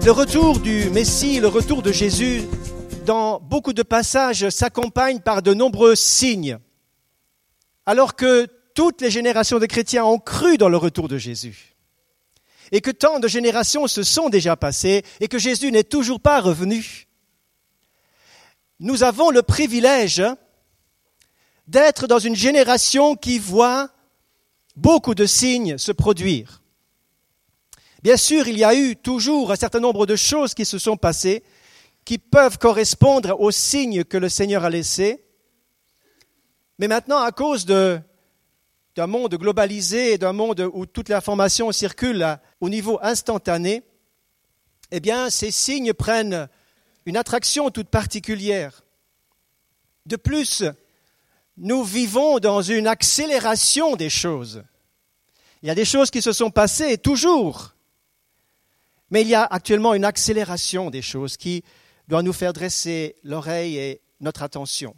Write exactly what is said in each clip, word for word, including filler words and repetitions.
Le retour du Messie, le retour de Jésus, dans beaucoup de passages, s'accompagne par de nombreux signes. Alors que toutes les générations de chrétiens ont cru dans le retour de Jésus, et que tant de générations se sont déjà passées, et que Jésus n'est toujours pas revenu, nous avons le privilège d'être dans une génération qui voit beaucoup de signes se produire. Bien sûr, il y a eu toujours un certain nombre de choses qui se sont passées, qui peuvent correspondre aux signes que le Seigneur a laissés. Mais maintenant, à cause de, d'un monde globalisé, d'un monde où toute l'information circule à, au niveau instantané, eh bien, ces signes prennent une attraction toute particulière. De plus, nous vivons dans une accélération des choses. Il y a des choses qui se sont passées toujours. Mais il y a actuellement une accélération des choses qui doit nous faire dresser l'oreille et notre attention.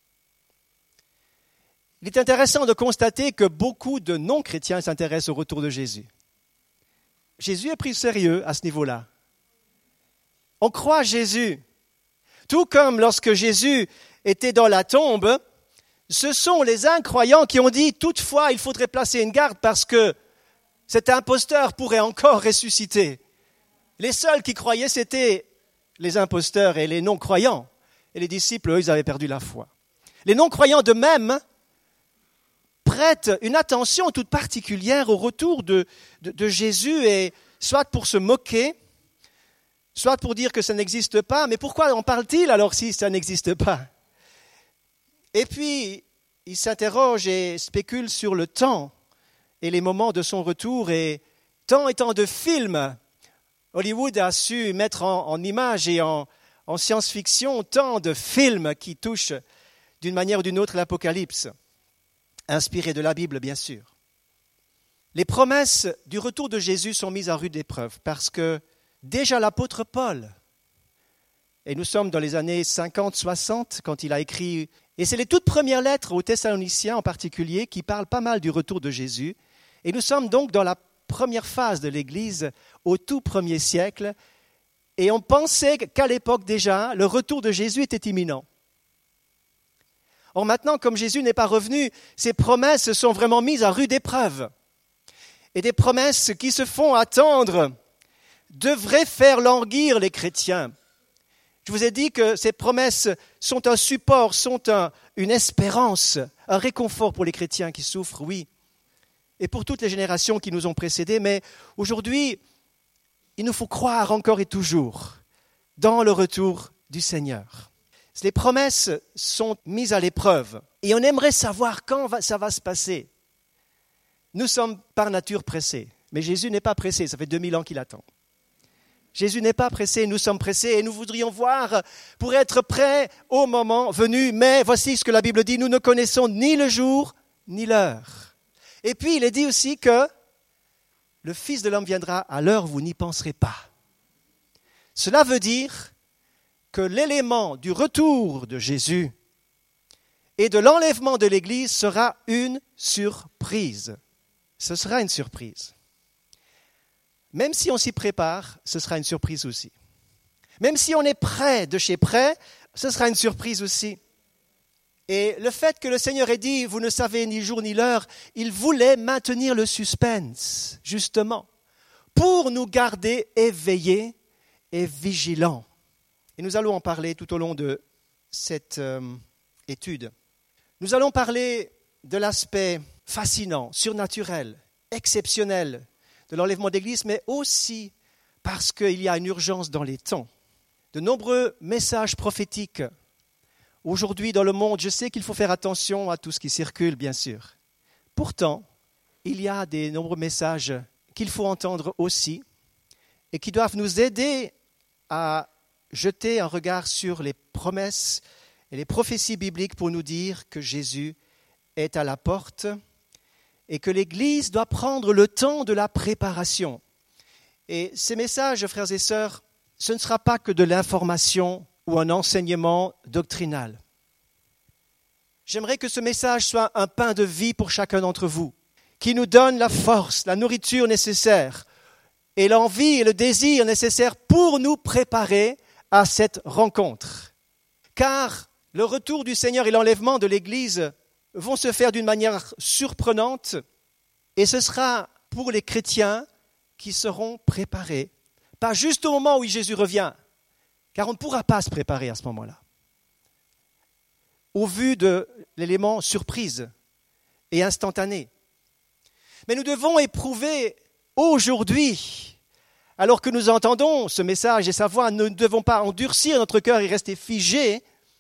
Il est intéressant de constater que beaucoup de non-chrétiens s'intéressent au retour de Jésus. Jésus est pris au sérieux à ce niveau-là. On croit Jésus. Tout comme lorsque Jésus était dans la tombe, ce sont les incroyants qui ont dit « Toutefois, il faudrait placer une garde parce que cet imposteur pourrait encore ressusciter. » Les seuls qui croyaient, c'était les imposteurs et les non-croyants. Et les disciples, eux, ils avaient perdu la foi. Les non-croyants de même prêtent une attention toute particulière au retour de, de, de Jésus, et soit pour se moquer, soit pour dire que ça n'existe pas. Mais pourquoi en parle-t-il alors si ça n'existe pas ? Et puis, ils s'interrogent et spéculent sur le temps et les moments de son retour. Et tant et tant de films, Hollywood a su mettre en, en images et en, en science-fiction tant de films qui touchent d'une manière ou d'une autre l'Apocalypse, inspirés de la Bible bien sûr. Les promesses du retour de Jésus sont mises à rude épreuve parce que déjà l'apôtre Paul, et nous sommes dans les années cinquante soixante quand il a écrit, et c'est les toutes premières lettres aux Thessaloniciens en particulier qui parlent pas mal du retour de Jésus, et nous sommes donc dans la première phase de l'Église au tout premier siècle, et on pensait qu'à l'époque déjà, le retour de Jésus était imminent. Or maintenant, comme Jésus n'est pas revenu, ces promesses sont vraiment mises à rude épreuve. Et des promesses qui se font attendre devraient faire languir les chrétiens. Je vous ai dit que ces promesses sont un support, sont un, une espérance, un réconfort pour les chrétiens qui souffrent, oui, et pour toutes les générations qui nous ont précédés. Mais aujourd'hui, il nous faut croire encore et toujours dans le retour du Seigneur. Les promesses sont mises à l'épreuve et on aimerait savoir quand va, ça va se passer. Nous sommes par nature pressés, mais Jésus n'est pas pressé, ça fait deux mille ans qu'il attend. Jésus n'est pas pressé, nous sommes pressés et nous voudrions voir pour être prêts au moment venu. Mais voici ce que la Bible dit, nous ne connaissons ni le jour ni l'heure. Et puis il est dit aussi que le Fils de l'homme viendra à l'heure où vous n'y penserez pas. Cela veut dire que l'élément du retour de Jésus et de l'enlèvement de l'Église sera une surprise. Ce sera une surprise. Même si on s'y prépare, ce sera une surprise aussi. Même si on est prêt de chez près, ce sera une surprise aussi. Et le fait que le Seigneur ait dit « vous ne savez ni jour ni l'heure », il voulait maintenir le suspense, justement, pour nous garder éveillés et vigilants. Et nous allons en parler tout au long de cette euh, étude. Nous allons parler de l'aspect fascinant, surnaturel, exceptionnel de l'enlèvement d'Église, mais aussi parce qu'il y a une urgence dans les temps. De nombreux messages prophétiques aujourd'hui dans le monde, je sais qu'il faut faire attention à tout ce qui circule, bien sûr. Pourtant, il y a des nombreux messages qu'il faut entendre aussi et qui doivent nous aider à jeter un regard sur les promesses et les prophéties bibliques pour nous dire que Jésus est à la porte et que l'Église doit prendre le temps de la préparation. Et ces messages, frères et sœurs, ce ne sera pas que de l'information ou un enseignement doctrinal. J'aimerais que ce message soit un pain de vie pour chacun d'entre vous, qui nous donne la force, la nourriture nécessaire et l'envie et le désir nécessaires pour nous préparer à cette rencontre. Car le retour du Seigneur et l'enlèvement de l'Église vont se faire d'une manière surprenante et ce sera pour les chrétiens qui seront préparés. Pas juste au moment où Jésus revient, car on ne pourra pas se préparer à ce moment-là. Au vu de l'élément surprise et instantané. Mais nous devons éprouver aujourd'hui, alors que nous entendons ce message et sa voix, nous ne devons pas endurcir notre cœur et rester figés,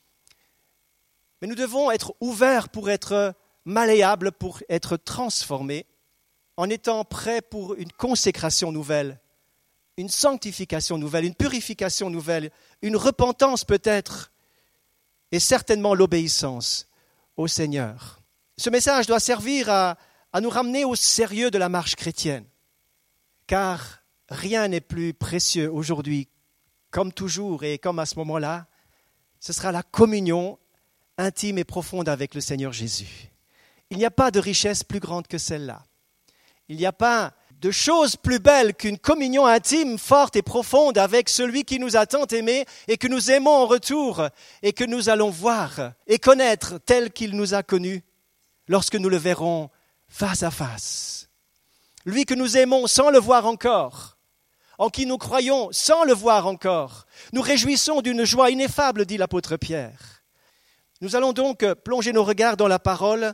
mais nous devons être ouverts pour être malléables, pour être transformés, en étant prêts pour une consécration nouvelle, une sanctification nouvelle, une purification nouvelle, une repentance peut-être, et certainement l'obéissance au Seigneur. Ce message doit servir à, à nous ramener au sérieux de la marche chrétienne, car rien n'est plus précieux aujourd'hui, comme toujours et comme à ce moment-là, ce sera la communion intime et profonde avec le Seigneur Jésus. Il n'y a pas de richesse plus grande que celle-là. Il n'y a pas de chose plus belle qu'une communion intime, forte et profonde avec celui qui nous a tant aimés et que nous aimons en retour et que nous allons voir et connaître tel qu'il nous a connus lorsque nous le verrons face à face. Lui que nous aimons sans le voir encore, en qui nous croyons sans le voir encore, nous réjouissons d'une joie ineffable, dit l'apôtre Pierre. Nous allons donc plonger nos regards dans la parole,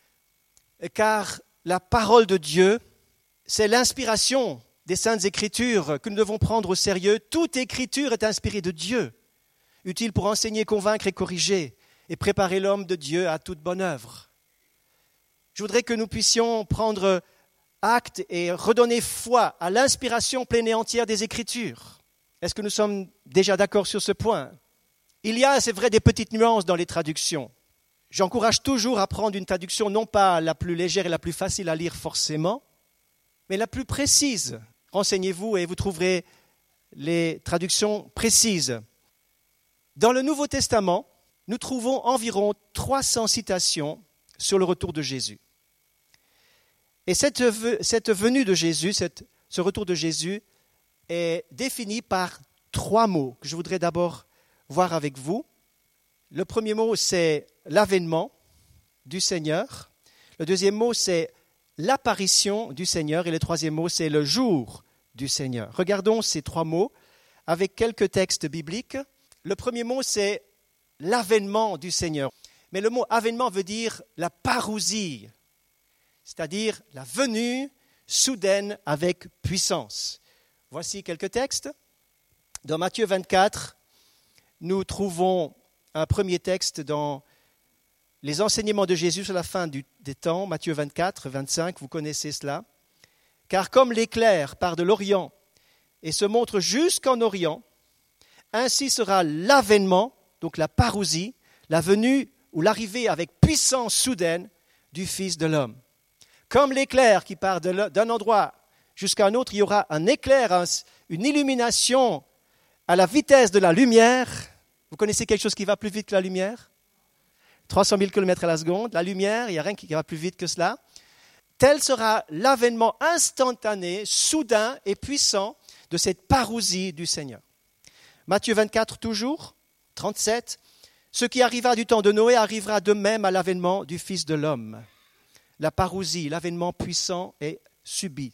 car la parole de Dieu, c'est l'inspiration des Saintes Écritures que nous devons prendre au sérieux. Toute écriture est inspirée de Dieu, utile pour enseigner, convaincre et corriger, et préparer l'homme de Dieu à toute bonne œuvre. Je voudrais que nous puissions prendre acte et redonner foi à l'inspiration pleine et entière des Écritures. Est-ce que nous sommes déjà d'accord sur ce point ? Il y a, c'est vrai, des petites nuances dans les traductions. J'encourage toujours à prendre une traduction non pas la plus légère et la plus facile à lire forcément, mais la plus précise. Renseignez-vous et vous trouverez les traductions précises. Dans le Nouveau Testament, nous trouvons environ trois cents citations sur le retour de Jésus. Et cette, cette venue de Jésus, cette, ce retour de Jésus est défini par trois mots que je voudrais d'abord voir avec vous. Le premier mot, c'est l'avènement du Seigneur. Le deuxième mot, c'est l'apparition du Seigneur. Et le troisième mot, c'est le jour du Seigneur. Regardons ces trois mots avec quelques textes bibliques. Le premier mot, c'est l'avènement du Seigneur. Mais le mot avènement veut dire la parousie, c'est-à-dire la venue soudaine avec puissance. Voici quelques textes. Dans Matthieu vingt-quatre, nous trouvons un premier texte dans les enseignements de Jésus sur la fin du, des temps, Matthieu vingt-quatre, vingt-cinq, vous connaissez cela. « Car comme l'éclair part de l'Orient et se montre jusqu'en Orient, ainsi sera l'avènement, donc la parousie, la venue ou l'arrivée avec puissance soudaine du Fils de l'homme. Comme l'éclair qui part de, d'un endroit jusqu'à un autre, il y aura un éclair, un, une illumination à la vitesse de la lumière. Vous connaissez quelque chose qui va plus vite que la lumière ? trois cent mille kilomètres à la seconde. La lumière, il n'y a rien qui va plus vite que cela. Tel sera l'avènement instantané, soudain et puissant de cette parousie du Seigneur. Matthieu vingt-quatre, toujours, trente-sept. Ce qui arriva du temps de Noé arrivera de même à l'avènement du Fils de l'homme. La parousie, l'avènement puissant et subit.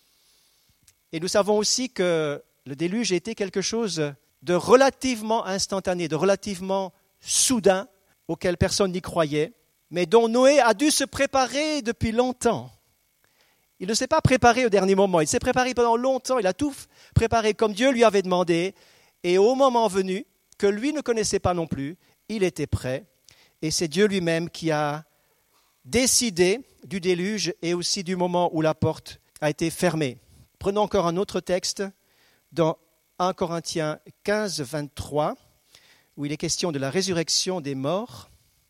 Et nous savons aussi que le déluge était quelque chose de relativement instantané, de relativement soudain, auquel personne n'y croyait, mais dont Noé a dû se préparer depuis longtemps. Il ne s'est pas préparé au dernier moment, il s'est préparé pendant longtemps, il a tout préparé comme Dieu lui avait demandé, et au moment venu, que lui ne connaissait pas non plus, il était prêt, et c'est Dieu lui-même qui a décidé du déluge et aussi du moment où la porte a été fermée. Prenons encore un autre texte dans un Corinthiens quinze, vingt-trois, où il est question de la résurrection des morts.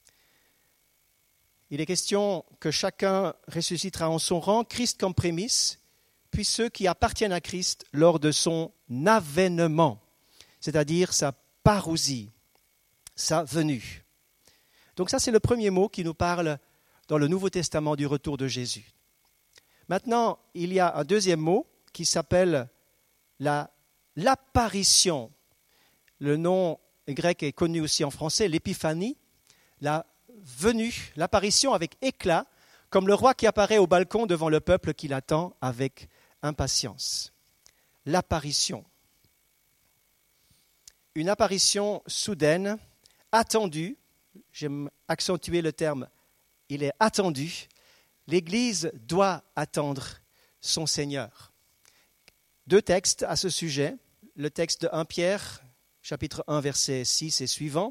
Il est question que chacun ressuscitera en son rang, Christ comme prémisse, puis ceux qui appartiennent à Christ lors de son avènement, c'est-à-dire sa parousie, sa venue. Donc ça, c'est le premier mot qui nous parle dans le Nouveau Testament du retour de Jésus. Maintenant, il y a un deuxième mot qui s'appelle la, l'apparition. Le nom grec est connu aussi en français, l'épiphanie, la venue, l'apparition avec éclat, comme le roi qui apparaît au balcon devant le peuple qui l'attend avec impatience. L'apparition. Une apparition soudaine, attendue, j'aime accentuer le terme, il est attendu. L'Église doit attendre son Seigneur. Deux textes à ce sujet. Le texte de Première Pierre, chapitre un, verset six et suivant.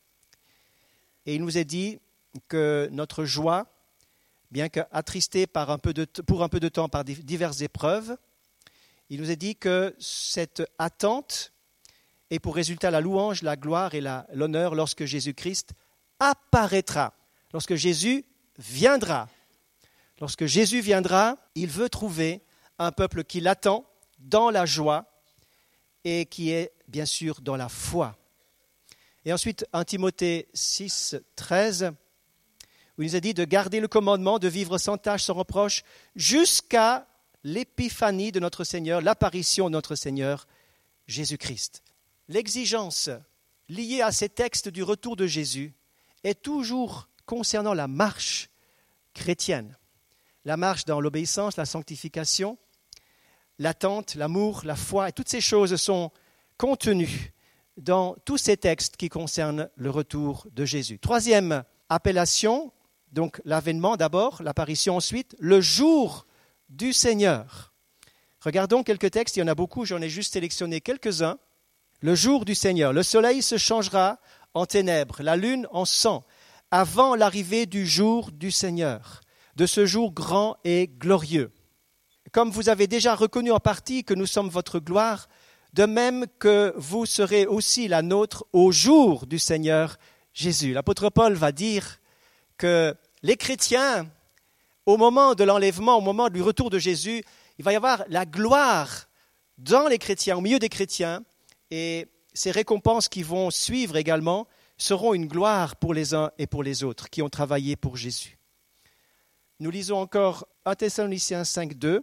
Et il nous est dit que notre joie, bien qu'attristée par un peu de, pour un peu de temps par diverses épreuves, il nous est dit que cette attente est pour résultat la louange, la gloire et la, l'honneur lorsque Jésus-Christ apparaîtra, lorsque Jésus viendra. Lorsque Jésus viendra, il veut trouver un peuple qui l'attend dans la joie et qui est bien sûr dans la foi. Et ensuite, un Timothée six, treize, où il nous a dit de garder le commandement, de vivre sans tâche, sans reproche, jusqu'à l'épiphanie de notre Seigneur, l'apparition de notre Seigneur Jésus-Christ. L'exigence liée à ces textes du retour de Jésus est toujours concernant la marche chrétienne. La marche dans l'obéissance, la sanctification, l'attente, l'amour, la foi, et toutes ces choses sont contenues dans tous ces textes qui concernent le retour de Jésus. Troisième appellation, donc l'avènement d'abord, l'apparition ensuite, le jour du Seigneur. Regardons quelques textes, il y en a beaucoup, j'en ai juste sélectionné quelques-uns. Le jour du Seigneur, le soleil se changera en ténèbres, la lune en sang, avant l'arrivée du jour du Seigneur, de ce jour grand et glorieux. Comme vous avez déjà reconnu en partie que nous sommes votre gloire, de même que vous serez aussi la nôtre au jour du Seigneur Jésus. L'apôtre Paul va dire que les chrétiens, au moment de l'enlèvement, au moment du retour de Jésus, il va y avoir la gloire dans les chrétiens, au milieu des chrétiens, et ces récompenses qui vont suivre également seront une gloire pour les uns et pour les autres qui ont travaillé pour Jésus. Nous lisons encore un Thessaloniciens cinq, deux.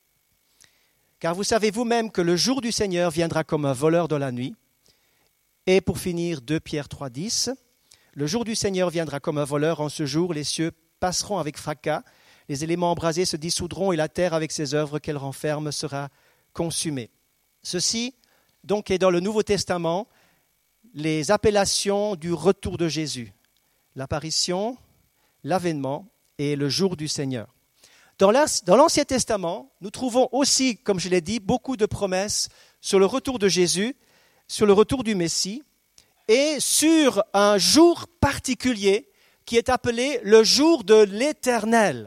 Car vous savez vous-même que le jour du Seigneur viendra comme un voleur dans la nuit. Et pour finir, deux Pierre trois, dix. Le jour du Seigneur viendra comme un voleur. En ce jour, les cieux passeront avec fracas, les éléments embrasés se dissoudront et la terre avec ses œuvres qu'elle renferme sera consumée. Ceci, donc, est dans le Nouveau Testament les appellations du retour de Jésus. L'apparition, l'avènement et le jour du Seigneur. Dans l'Ancien Testament, nous trouvons aussi, comme je l'ai dit, beaucoup de promesses sur le retour de Jésus, sur le retour du Messie, et sur un jour particulier qui est appelé le jour de l'Éternel.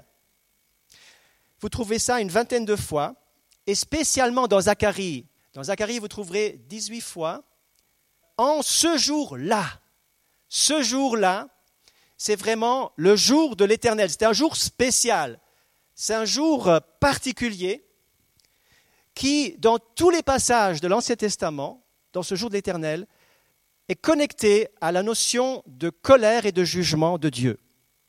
Vous trouvez ça une vingtaine de fois, et spécialement dans Zacharie. Dans Zacharie, vous trouverez dix-huit fois. En ce jour-là, ce jour-là, c'est vraiment le jour de l'Éternel. C'est un jour spécial. C'est un jour particulier qui, dans tous les passages de l'Ancien Testament, dans ce jour de l'Éternel, est connecté à la notion de colère et de jugement de Dieu.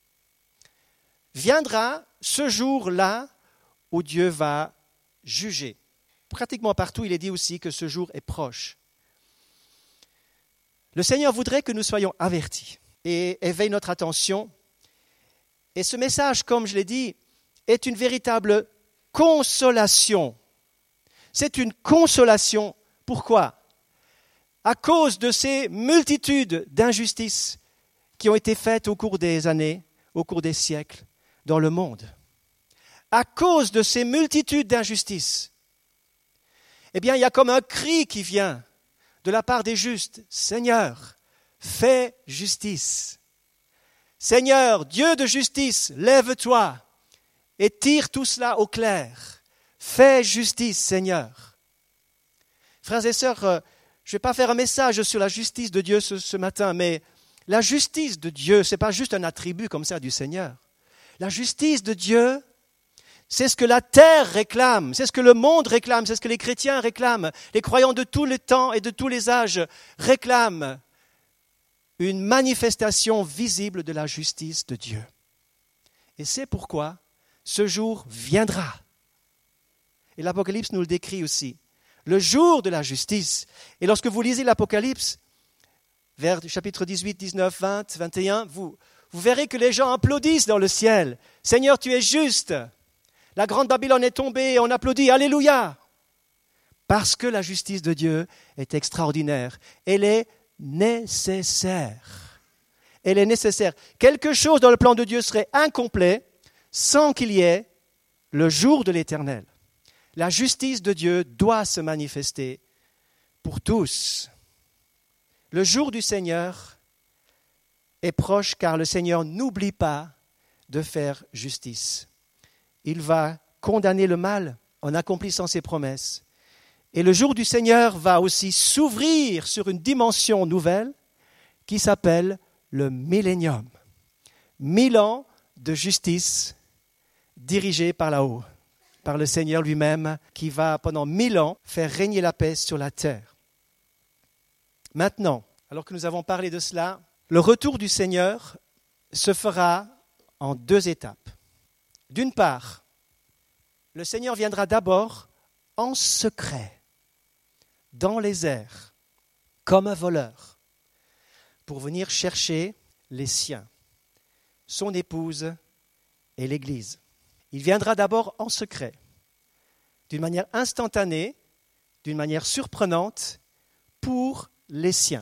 Viendra ce jour-là où Dieu va juger. Pratiquement partout, il est dit aussi que ce jour est proche. Le Seigneur voudrait que nous soyons avertis et éveille notre attention. Et ce message, comme je l'ai dit, est une véritable consolation. C'est une consolation. Pourquoi ? À cause de ces multitudes d'injustices qui ont été faites au cours des années, au cours des siècles, dans le monde. À cause de ces multitudes d'injustices, eh bien, il y a comme un cri qui vient de la part des justes. Seigneur, fais justice. Seigneur, Dieu de justice, lève-toi et tire tout cela au clair. Fais justice, Seigneur. Frères et sœurs, je ne vais pas faire un message sur la justice de Dieu ce, ce matin, mais la justice de Dieu, ce n'est pas juste un attribut comme ça du Seigneur. La justice de Dieu, c'est ce que la terre réclame, c'est ce que le monde réclame, c'est ce que les chrétiens réclament. Les croyants de tous les temps et de tous les âges réclament une manifestation visible de la justice de Dieu. Et c'est pourquoi ce jour viendra. Et l'Apocalypse nous le décrit aussi. le jour de la justice. Et lorsque vous lisez l'Apocalypse, vers chapitre dix-huit, dix-neuf, vingt, vingt et un, vous, vous verrez que les gens applaudissent dans le ciel. « Seigneur, tu es juste. La grande Babylone est tombée et on applaudit. Alléluia !» Parce que la justice de Dieu est extraordinaire. Elle est nécessaire. Elle est nécessaire. Quelque chose dans le plan de Dieu serait incomplet sans qu'il y ait le jour de l'Éternel. La justice de Dieu doit se manifester pour tous. Le jour du Seigneur est proche car le Seigneur n'oublie pas de faire justice. Il va condamner le mal en accomplissant ses promesses. Et le jour du Seigneur va aussi s'ouvrir sur une dimension nouvelle qui s'appelle le millénium. Mille ans de justice dirigés par là-haut, par le Seigneur lui-même qui va pendant mille ans faire régner la paix sur la terre. Maintenant, alors que nous avons parlé de cela, le retour du Seigneur se fera en deux étapes. D'une part, le Seigneur viendra d'abord en secret, dans les airs, comme un voleur, pour venir chercher les siens, son épouse et l'Église. Il viendra d'abord en secret, d'une manière instantanée, d'une manière surprenante, pour les siens.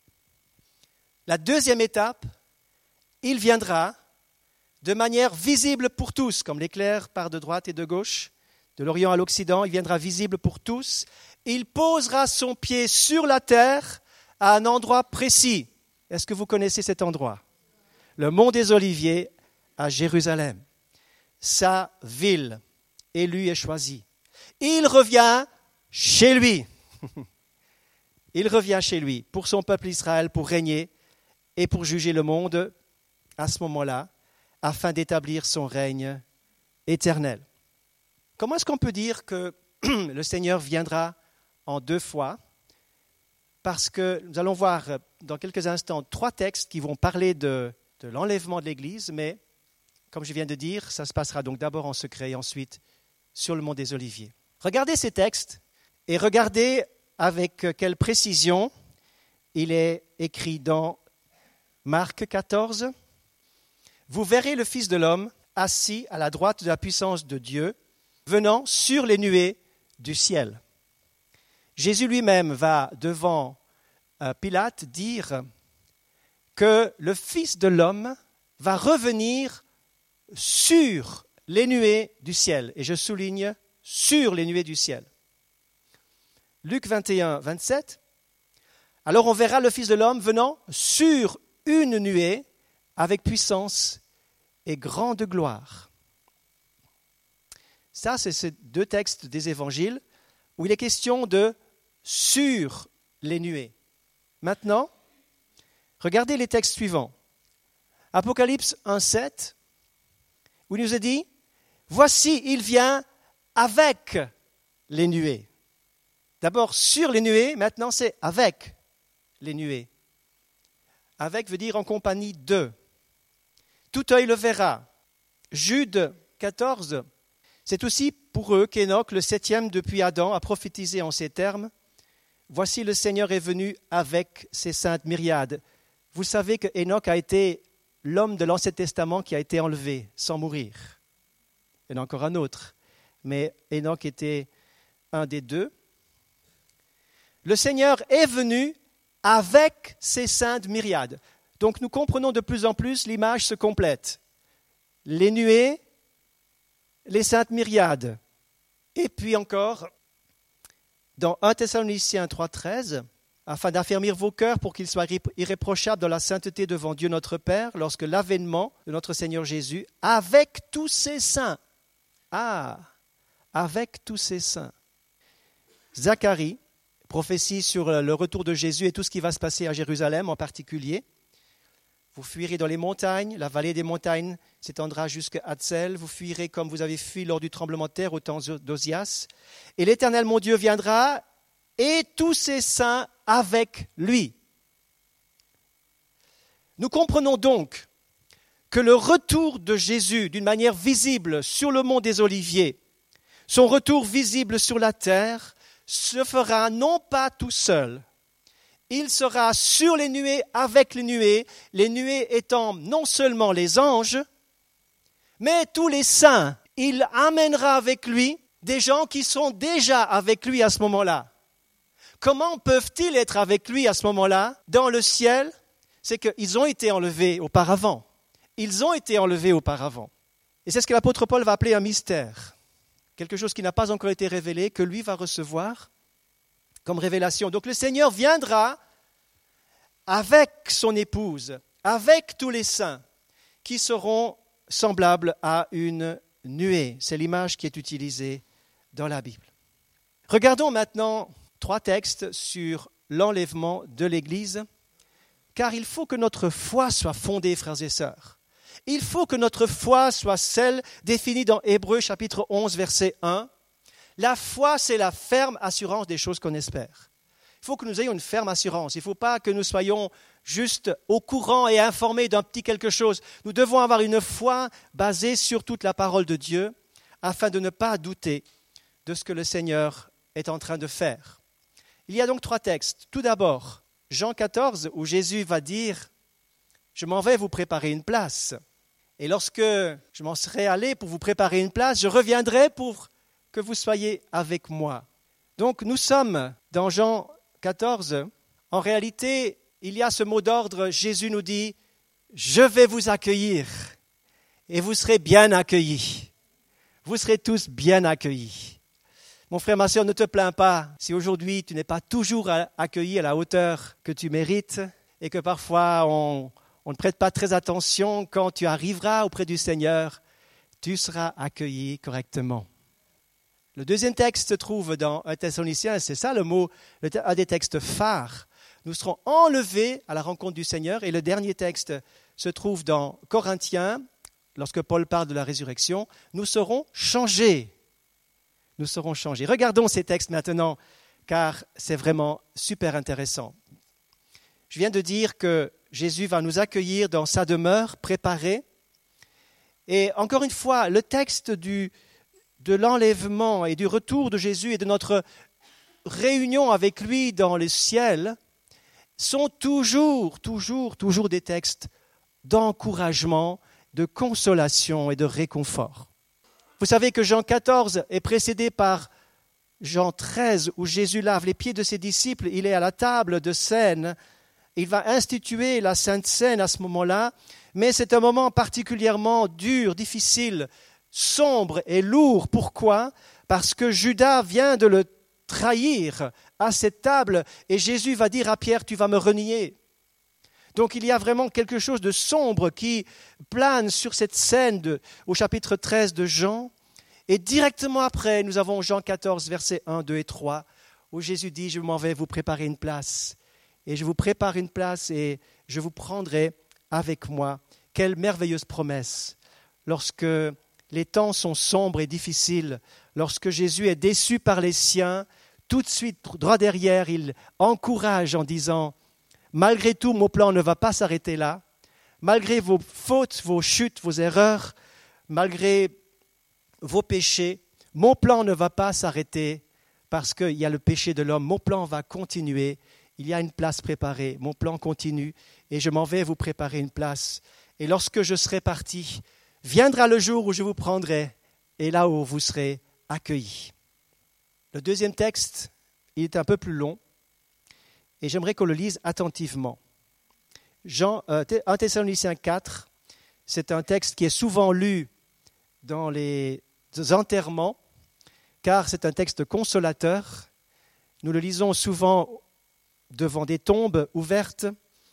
La deuxième étape, il viendra de manière visible pour tous, comme l'éclair part de droite et de gauche, de l'Orient à l'Occident, il viendra visible pour tous. Il posera son pied sur la terre à un endroit précis. Est-ce que vous connaissez cet endroit ? Le mont des Oliviers à Jérusalem. Sa ville, élue et choisie. Il revient chez lui. Il revient chez lui pour son peuple Israël, pour régner et pour juger le monde à ce moment-là, afin d'établir son règne éternel. Comment est-ce qu'on peut dire que le Seigneur viendra en deux fois ? Parce que nous allons voir dans quelques instants trois textes qui vont parler de, de l'enlèvement de l'Église, mais comme je viens de dire, ça se passera donc d'abord en secret et ensuite sur le mont des Oliviers. Regardez ces textes et regardez avec quelle précision il est écrit dans Marc quatorze. Vous verrez le Fils de l'homme assis à la droite de la puissance de Dieu, venant sur les nuées du ciel. Jésus lui-même va devant Pilate dire que le Fils de l'homme va revenir sur les nuées du ciel. Et je souligne, sur les nuées du ciel. Luc vingt et un, vingt-sept. Alors on verra le Fils de l'homme venant sur une nuée avec puissance et grande gloire. Ça, c'est ces deux textes des évangiles où il est question de sur les nuées. Maintenant, regardez les textes suivants. Apocalypse un, sept, où il nous est dit « Voici, il vient avec les nuées ». D'abord sur les nuées, maintenant c'est avec les nuées. Avec veut dire en compagnie de. Tout œil le verra. Jude quatorze, c'est aussi pour eux qu'Enoch, le septième depuis Adam, a prophétisé en ces termes. Voici le Seigneur est venu avec ses saintes myriades. Vous savez que Enoch a été l'homme de l'Ancien Testament qui a été enlevé sans mourir. Il y en a encore un autre, mais Enoch était un des deux. Le Seigneur est venu avec ses saintes myriades. Donc nous comprenons de plus en plus, l'image se complète. Les nuées, les saintes myriades. Et puis encore, dans un Thessaloniciens trois, treize, afin d'affermir vos cœurs pour qu'ils soient irréprochables dans la sainteté devant Dieu notre Père, lorsque l'avènement de notre Seigneur Jésus, avec tous ses saints. Ah, avec tous ses saints. Zacharie, prophétie sur le retour de Jésus et tout ce qui va se passer à Jérusalem en particulier. Vous fuirez dans les montagnes, la vallée des montagnes s'étendra jusqu'à Hatzel. Vous fuirez comme vous avez fui lors du tremblement de terre au temps d'Osias. Et l'Éternel, mon Dieu, viendra et tous ses saints avec lui. Nous comprenons donc que le retour de Jésus d'une manière visible sur le mont des Oliviers, son retour visible sur la terre, se fera non pas tout seul. Il sera sur les nuées avec les nuées, les nuées étant non seulement les anges, mais tous les saints. Il amènera avec lui des gens qui sont déjà avec lui à ce moment-là. Comment peuvent-ils être avec lui à ce moment-là dans le ciel? C'est qu'ils ont été enlevés auparavant. Ils ont été enlevés auparavant. Et c'est ce que l'apôtre Paul va appeler un mystère. Quelque chose qui n'a pas encore été révélé, que lui va recevoir comme révélation. Donc le Seigneur viendra avec son épouse, avec tous les saints, qui seront semblables à une nuée. C'est l'image qui est utilisée dans la Bible. Regardons maintenant trois textes sur l'enlèvement de l'Église, car il faut que notre foi soit fondée, frères et sœurs. Il faut que notre foi soit celle définie dans Hébreux chapitre onze, verset un. La foi, c'est la ferme assurance des choses qu'on espère. Il faut que nous ayons une ferme assurance. Il ne faut pas que nous soyons juste au courant et informés d'un petit quelque chose. Nous devons avoir une foi basée sur toute la parole de Dieu afin de ne pas douter de ce que le Seigneur est en train de faire. Il y a donc trois textes. Tout d'abord, Jean quatorze, où Jésus va dire « Je m'en vais vous préparer une place. Et lorsque je m'en serai allé pour vous préparer une place, je reviendrai pour que vous soyez avec moi. » Donc nous sommes dans Jean quatorze. En réalité, il y a ce mot d'ordre. Jésus nous dit « Je vais vous accueillir et vous serez bien accueillis. Vous serez tous bien accueillis. » Mon frère, ma sœur, ne te plains pas si aujourd'hui tu n'es pas toujours accueilli à la hauteur que tu mérites et que parfois on, on ne prête pas très attention. Quand tu arriveras auprès du Seigneur, tu seras accueilli correctement. Le deuxième texte se trouve dans un Thessaloniciens, c'est ça le mot, un des textes phares. Nous serons enlevés à la rencontre du Seigneur. Et le dernier texte se trouve dans Corinthiens, lorsque Paul parle de la résurrection. Nous serons changés. Nous serons changés. Regardons ces textes maintenant, car c'est vraiment super intéressant. Je viens de dire que Jésus va nous accueillir dans sa demeure préparée. Et encore une fois, le texte du, de l'enlèvement et du retour de Jésus et de notre réunion avec lui dans le ciel sont toujours, toujours, toujours des textes d'encouragement, de consolation et de réconfort. Vous savez que Jean quatorze est précédé par Jean treize, où Jésus lave les pieds de ses disciples. Il est à la table de scène. Il va instituer la Sainte Seine à ce moment-là, mais c'est un moment particulièrement dur, difficile, sombre et lourd. Pourquoi ? Parce que Judas vient de le trahir à cette table et Jésus va dire à Pierre « Tu vas me renier ». Donc il y a vraiment quelque chose de sombre qui plane sur cette scène de, au chapitre treize de Jean. Et directement après, nous avons Jean quatorze, versets un, deux et trois, où Jésus dit « Je m'en vais vous préparer une place. Et je vous prépare une place et je vous prendrai avec moi. » Quelle merveilleuse promesse. Lorsque les temps sont sombres et difficiles, lorsque Jésus est déçu par les siens, tout de suite, droit derrière, il encourage en disant « Malgré tout, mon plan ne va pas s'arrêter là. Malgré vos fautes, vos chutes, vos erreurs, malgré vos péchés, mon plan ne va pas s'arrêter parce qu'il y a le péché de l'homme. Mon plan va continuer. Il y a une place préparée. Mon plan continue et je m'en vais vous préparer une place. Et lorsque je serai parti, viendra le jour où je vous prendrai et là où vous serez accueillis. » Le deuxième texte, il est un peu plus long. Et j'aimerais qu'on le lise attentivement. Jean, euh, un Thessaloniciens quatre, c'est un texte qui est souvent lu dans les enterrements, car c'est un texte consolateur. Nous le lisons souvent devant des tombes ouvertes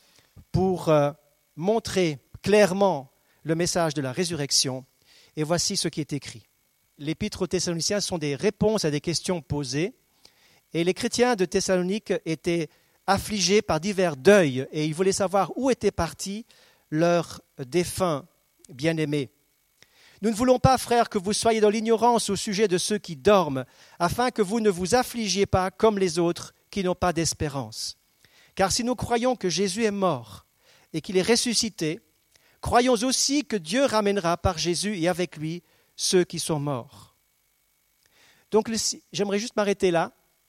pour euh, montrer clairement le message de la résurrection. Et voici ce qui est écrit. L'épître aux Thessaloniciens sont des réponses à des questions posées. Et les chrétiens de Thessalonique étaient affligés par divers deuils et ils voulaient savoir où était parti leur défunt bien-aimé. Nous ne voulons pas, frères, que vous soyez dans l'ignorance au sujet de ceux qui dorment, afin que vous ne vous affligiez pas comme les autres qui n'ont pas d'espérance. Car si nous croyons que Jésus est mort et qu'il est ressuscité, croyons aussi que Dieu ramènera par Jésus et avec lui ceux qui sont morts. Donc j'aimerais juste m'arrêter là.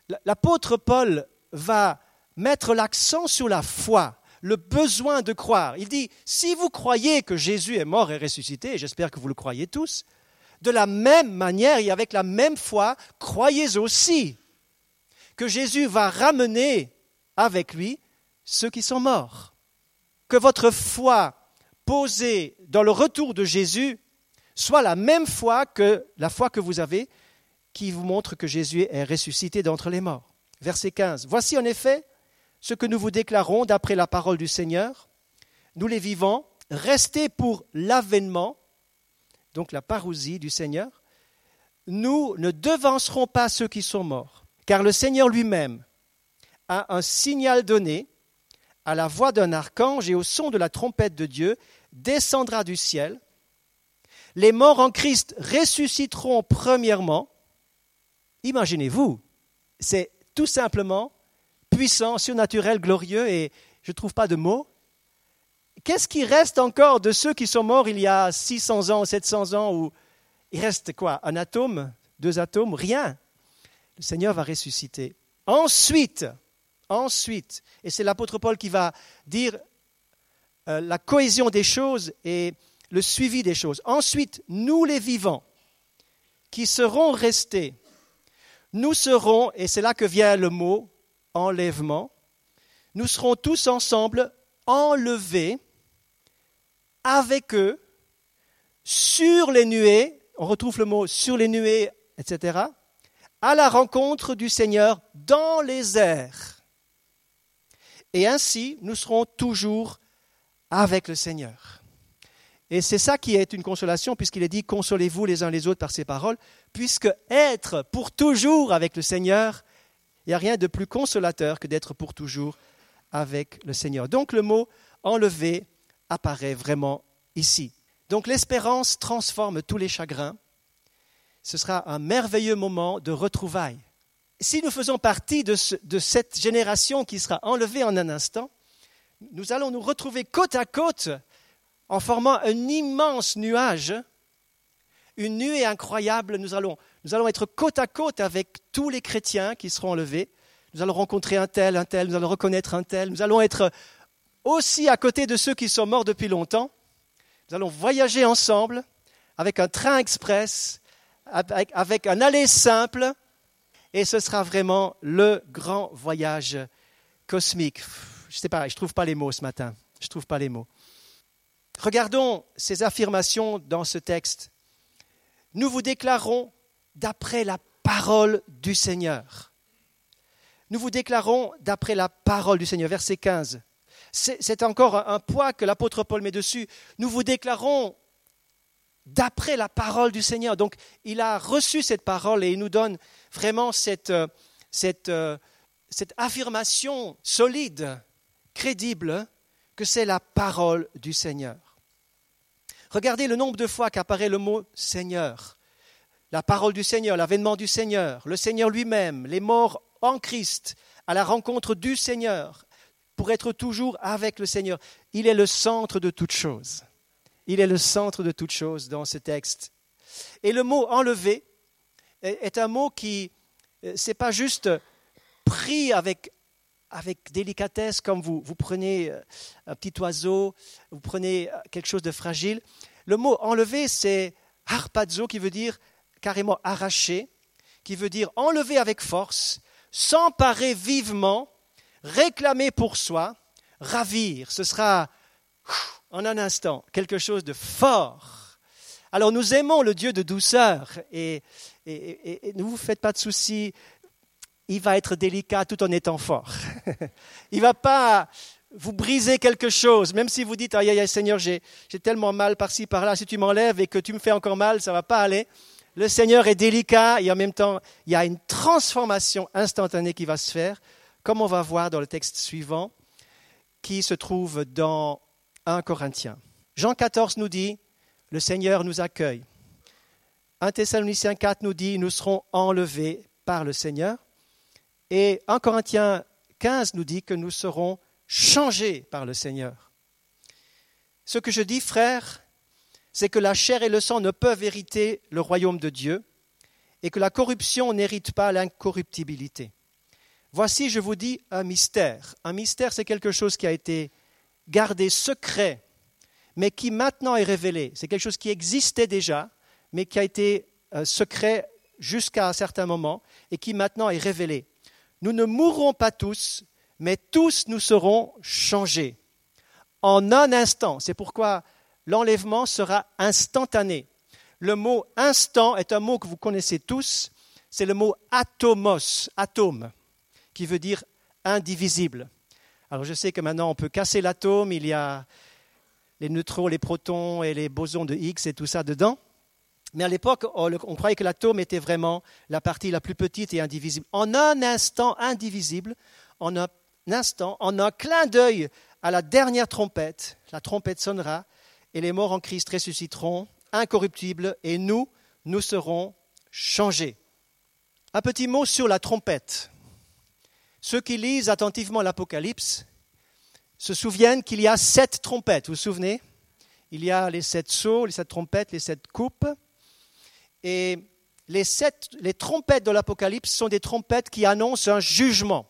l'apôtre Paul va mettre l'accent sur la foi, le besoin de croire. Il dit, si vous croyez que Jésus est mort et ressuscité, et j'espère que vous le croyez tous, de la même manière et avec la même foi, croyez aussi que Jésus va ramener avec lui ceux qui sont morts. Que votre foi posée dans le retour de Jésus soit la même foi que la foi que vous avez qui vous montre que Jésus est ressuscité d'entre les morts. Verset quinze. Voici en effet ce que nous vous déclarons d'après la parole du Seigneur. Nous les vivants, restés pour l'avènement, donc la parousie du Seigneur, nous ne devancerons pas ceux qui sont morts, car le Seigneur lui-même a un signal donné, à la voix d'un archange et au son de la trompette de Dieu, descendra du ciel. Les morts en Christ ressusciteront premièrement. Imaginez-vous, c'est tout simplement puissant, surnaturel, glorieux, et je ne trouve pas de mots. Qu'est-ce qui reste encore de ceux qui sont morts il y a six cents ans, sept cents ans, où il reste quoi? Un atome? Deux atomes? Rien. Le Seigneur va ressusciter. Ensuite, ensuite, et c'est l'apôtre Paul qui va dire euh, la cohésion des choses et le suivi des choses. Ensuite, nous les vivants, qui serons restés, nous serons, et c'est là que vient le mot enlèvement, nous serons tous ensemble enlevés avec eux sur les nuées, on retrouve le mot sur les nuées, et cetera, à la rencontre du Seigneur dans les airs. Et ainsi, nous serons toujours avec le Seigneur. Et c'est ça qui est une consolation, puisqu'il est dit « Consolez-vous les uns les autres par ces paroles », puisque être pour toujours avec le Seigneur, il n'y a rien de plus consolateur que d'être pour toujours avec le Seigneur. Donc le mot « enlever » apparaît vraiment ici. Donc l'espérance transforme tous les chagrins. Ce sera un merveilleux moment de retrouvailles. Si nous faisons partie de, ce, de cette génération qui sera enlevée en un instant, nous allons nous retrouver côte à côte en formant un immense nuage, une nuée incroyable. Nous allons, nous allons être côte à côte avec tous les chrétiens qui seront enlevés. Nous allons rencontrer un tel, un tel, nous allons reconnaître un tel. Nous allons être aussi à côté de ceux qui sont morts depuis longtemps. Nous allons voyager ensemble avec un train express, avec, avec un aller simple, et ce sera vraiment le grand voyage cosmique. Je ne sais pas, je ne trouve pas les mots ce matin. Je ne trouve pas les mots. Regardons ces affirmations dans ce texte. Nous vous déclarons d'après la parole du Seigneur. Nous vous déclarons d'après la parole du Seigneur. Verset quinze. C'est, c'est encore un, un poids que l'apôtre Paul met dessus. Nous vous déclarons d'après la parole du Seigneur. Donc, il a reçu cette parole et il nous donne vraiment cette, cette, cette affirmation solide, crédible, que c'est la parole du Seigneur. Regardez le nombre de fois qu'apparaît le mot « Seigneur ». La parole du Seigneur, l'avènement du Seigneur, le Seigneur lui-même, les morts en Christ, à la rencontre du Seigneur, pour être toujours avec le Seigneur. Il est le centre de toute chose. Il est le centre de toute chose dans ce texte. Et le mot « enlever » est un mot qui, c'est pas juste pris avec, avec délicatesse, comme vous, vous prenez un petit oiseau, vous prenez quelque chose de fragile. Le mot « enlever », c'est « harpazo » qui veut dire carrément « arracher », qui veut dire « enlever avec force », s'emparer vivement, réclamer pour soi, ravir. Ce sera en un instant quelque chose de fort. Alors nous aimons le Dieu de douceur et, et, et, et ne vous faites pas de soucis, il va être délicat tout en étant fort. Il ne va pas vous briser quelque chose, même si vous dites « Aïe, aïe, aïe, Seigneur, j'ai, j'ai tellement mal par-ci, par-là, si tu m'enlèves et que tu me fais encore mal, ça ne va pas aller. » Le Seigneur est délicat et en même temps, il y a une transformation instantanée qui va se faire, comme on va voir dans le texte suivant, qui se trouve dans un Corinthiens. Jean quatorze nous dit, le Seigneur nous accueille. un Thessaloniciens quatre nous dit, nous serons enlevés par le Seigneur. Et un Corinthiens quinze nous dit que nous serons changés par le Seigneur. Ce que je dis, frères, c'est que la chair et le sang ne peuvent hériter le royaume de Dieu et que la corruption n'hérite pas l'incorruptibilité. Voici, je vous dis, un mystère. Un mystère, c'est quelque chose qui a été gardé secret, mais qui maintenant est révélé. C'est quelque chose qui existait déjà, mais qui a été euh, secret jusqu'à un certain moment et qui maintenant est révélé. Nous ne mourrons pas tous, mais tous nous serons changés. En un instant, c'est pourquoi l'enlèvement sera instantané. Le mot « instant » est un mot que vous connaissez tous, c'est le mot « atomos », atome, qui veut dire indivisible. Alors je sais que maintenant on peut casser l'atome, il y a les neutrons, les protons et les bosons de Higgs et tout ça dedans. Mais à l'époque, on croyait que l'atome était vraiment la partie la plus petite et indivisible. En un instant indivisible, en un instant, en un clin d'œil à la dernière trompette, la trompette sonnera et les morts en Christ ressusciteront, incorruptibles, et nous, nous serons changés. Un petit mot sur la trompette. Ceux qui lisent attentivement l'Apocalypse se souviennent qu'il y a sept trompettes, vous vous souvenez ? Il y a les sept sceaux, les sept trompettes, les sept coupes. Et les, sept, les trompettes de l'Apocalypse sont des trompettes qui annoncent un jugement.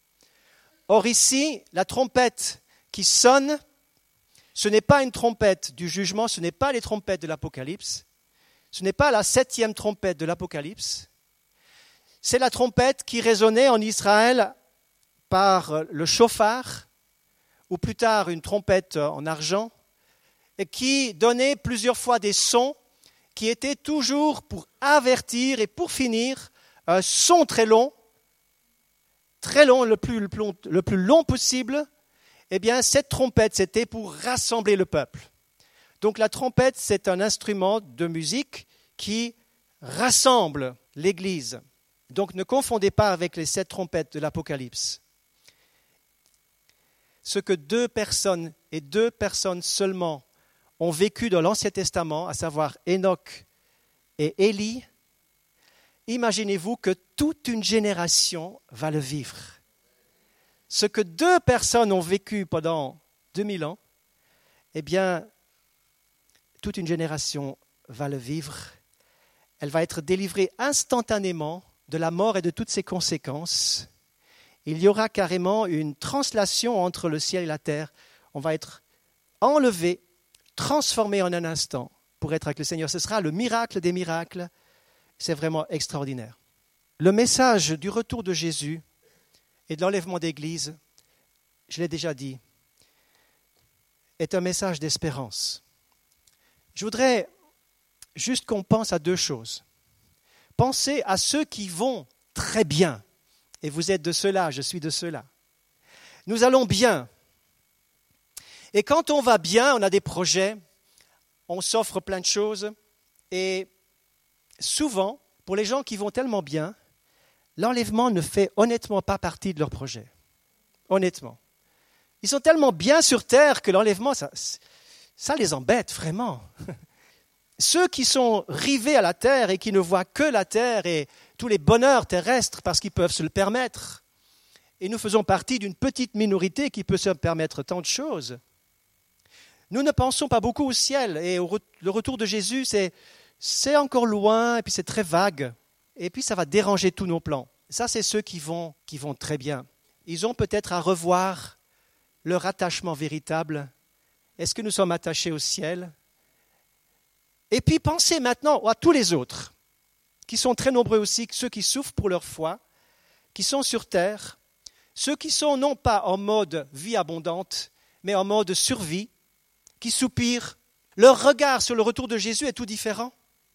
Or ici, la trompette qui sonne, ce n'est pas une trompette du jugement, ce n'est pas les trompettes de l'Apocalypse, ce n'est pas la septième trompette de l'Apocalypse, c'est la trompette qui résonnait en Israël par le chauffard, ou plus tard une trompette en argent, et qui donnait plusieurs fois des sons qui étaient toujours pour avertir et pour finir un son très long, très long, le plus, le plus, long, le plus long possible. Eh bien, cette trompette, c'était pour rassembler le peuple. Donc la trompette, c'est un instrument de musique qui rassemble l'Église. Donc ne confondez pas avec les sept trompettes de l'Apocalypse. Ce que deux personnes, et deux personnes seulement, ont vécu dans l'Ancien Testament, à savoir Enoch et Élie, imaginez-vous que toute une génération va le vivre. Ce que deux personnes ont vécu pendant deux mille ans, eh bien, toute une génération va le vivre. Elle va être délivrée instantanément de la mort et de toutes ses conséquences. Il y aura carrément une translation entre le ciel et la terre. On va être enlevé, transformé en un instant pour être avec le Seigneur. Ce sera le miracle des miracles. C'est vraiment extraordinaire. Le message du retour de Jésus et de l'enlèvement d'Église, je l'ai déjà dit, est un message d'espérance. Je voudrais juste qu'on pense à deux choses. Pensez à ceux qui vont très bien. Et vous êtes de ceux-là, je suis de ceux-là. Nous allons bien. Et quand on va bien, on a des projets, on s'offre plein de choses. Et souvent, pour les gens qui vont tellement bien, l'enlèvement ne fait honnêtement pas partie de leur projet. Honnêtement. Ils sont tellement bien sur terre que l'enlèvement, ça, ça les embête vraiment. Ceux qui sont rivés à la terre et qui ne voient que la terre et tous les bonheurs terrestres parce qu'ils peuvent se le permettre. Et nous faisons partie d'une petite minorité qui peut se permettre tant de choses. Nous ne pensons pas beaucoup au ciel et au re- le retour de Jésus, c'est, c'est encore loin et puis c'est très vague. Et puis ça va déranger tous nos plans. Ça, c'est ceux qui vont, qui vont très bien. Ils ont peut-être à revoir leur attachement véritable. Est-ce que nous sommes attachés au ciel ? Et puis pensez maintenant à tous les autres, qui sont très nombreux aussi, ceux qui souffrent pour leur foi, qui sont sur terre, ceux qui sont non pas en mode vie abondante, mais en mode survie, qui soupirent. Leur regard sur le retour de Jésus est tout différent.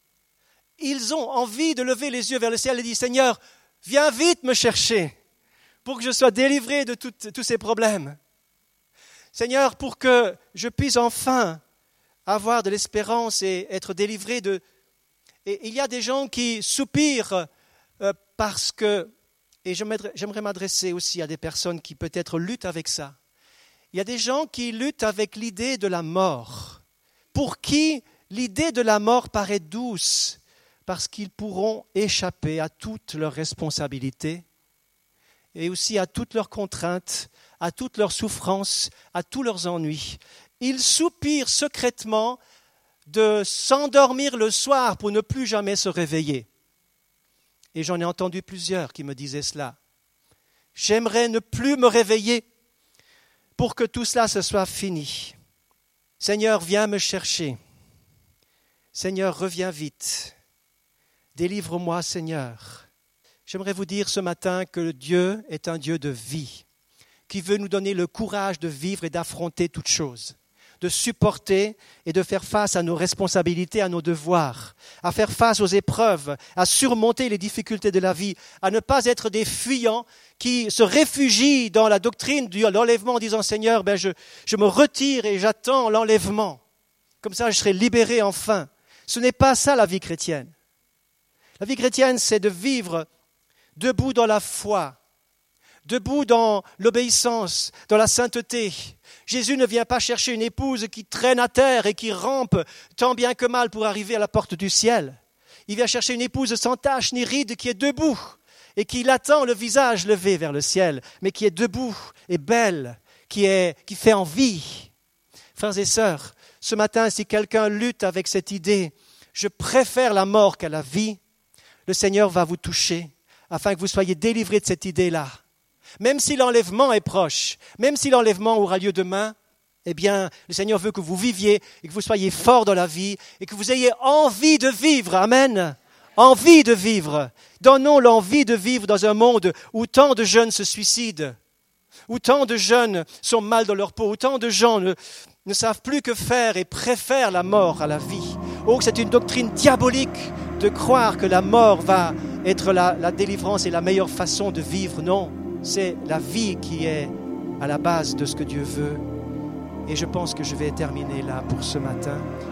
Ils ont envie de lever les yeux vers le ciel et dire « Seigneur, viens vite me chercher pour que je sois délivré de tout, tous ces problèmes. Seigneur, pour que je puisse enfin avoir de l'espérance et être délivré de... » Et il y a des gens qui soupirent euh, parce que, et j'aimerais m'adresser aussi à des personnes qui peut-être luttent avec ça. Il y a des gens qui luttent avec l'idée de la mort, pour qui l'idée de la mort paraît douce, parce qu'ils pourront échapper à toutes leurs responsabilités et aussi à toutes leurs contraintes, à toutes leurs souffrances, à tous leurs ennuis. Ils soupirent secrètement de s'endormir le soir pour ne plus jamais se réveiller. Et j'en ai entendu plusieurs qui me disaient cela. J'aimerais ne plus me réveiller pour que tout cela se soit fini. Seigneur, viens me chercher. Seigneur, reviens vite. Délivre-moi, Seigneur. J'aimerais vous dire ce matin que Dieu est un Dieu de vie, qui veut nous donner le courage de vivre et d'affronter toutes choses, de supporter et de faire face à nos responsabilités, à nos devoirs, à faire face aux épreuves, à surmonter les difficultés de la vie, à ne pas être des fuyants qui se réfugient dans la doctrine de l'enlèvement en disant « Seigneur, ben je, je me retire et j'attends l'enlèvement. Comme ça, je serai libéré enfin. » Ce n'est pas ça la vie chrétienne. La vie chrétienne, c'est de vivre debout dans la foi, debout dans l'obéissance, dans la sainteté. Jésus ne vient pas chercher une épouse qui traîne à terre et qui rampe tant bien que mal pour arriver à la porte du ciel. Il vient chercher une épouse sans tache ni ride qui est debout et qui l'attend le visage levé vers le ciel, mais qui est debout et belle, qui, est, qui fait envie. Frères et sœurs, ce matin, si quelqu'un lutte avec cette idée, je préfère la mort qu'à la vie, le Seigneur va vous toucher afin que vous soyez délivrés de cette idée-là. Même si l'enlèvement est proche, même si l'enlèvement aura lieu demain, eh bien, le Seigneur veut que vous viviez et que vous soyez forts dans la vie et que vous ayez envie de vivre. Amen. Envie de vivre. Donnons l'envie de vivre dans un monde où tant de jeunes se suicident, où tant de jeunes sont mal dans leur peau, où tant de gens ne, ne savent plus que faire et préfèrent la mort à la vie. Oh, c'est une doctrine diabolique de croire que la mort va être la, la délivrance et la meilleure façon de vivre. Non, c'est la vie qui est à la base de ce que Dieu veut. Et je pense que je vais terminer là pour ce matin.